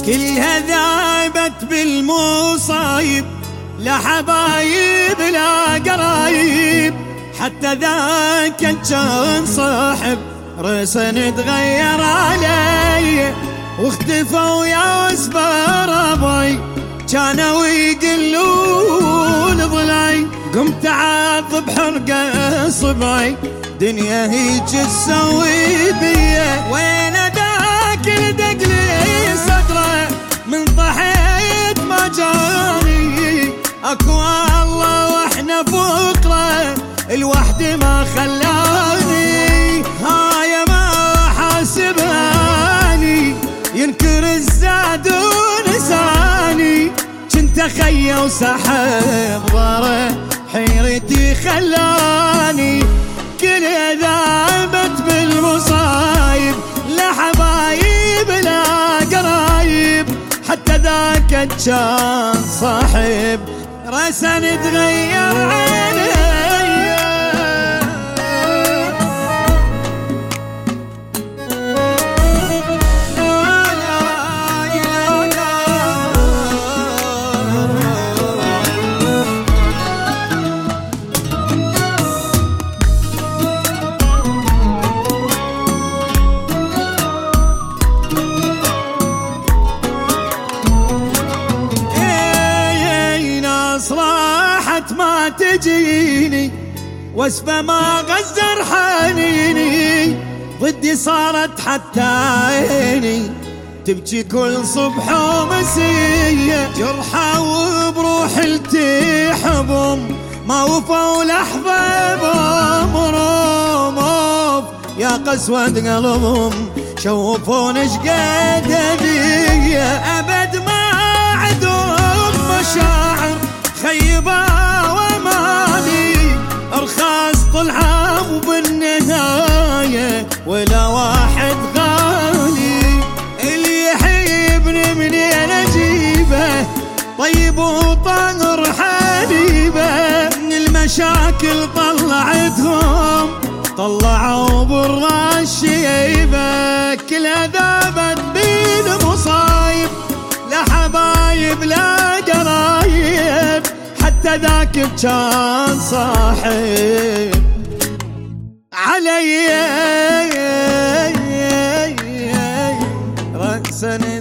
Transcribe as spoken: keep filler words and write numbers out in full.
كلها ذابت بالمصايب، لا حبايب لا قرايب، حتى ذاك كان صاحب رسن تغير علي، واختفوا يا اسباب ربعي كانوا يقلون ضلعي، قمت اعاطب حرقه صبعي دنيا هيك تسوي بيه، وين ذاك الدق لي صدره من طحيت ما جاني، اكو الله واحنا فقره الوحدي ما خلاني، هاي ما حاسباني ينكر الزاد ونساني، كنت خيا وسحب ضره حيرتي خلاني، كل ذابت بالمصايب، لا حبايب لا قرايب، حتى ذاك كان صاحب رسن تغير علي. راحت ما تجيني واسفة ما غزر حنيني، ضدي صارت حتى عيني تبكي كل صبح ومسية، جرحى وبروح التحبهم ما وفوا لحظة بأمرهم، يا قسوة قلبهم شوفون شقد هدية، أبد ما عندهم مشاعر خيبة ومالي، ارخاص طلعوا بالنهاية ولا واحد غالي، اللي يحبني منين اجيبه طيب وطاهر حبيبه، من المشاكل طلعتهم طلعوا برا الشيبة، كلها ذابت بالمصايب، لا حبايب لا قرايب، حتى ذاك كان صاحب علي رأسا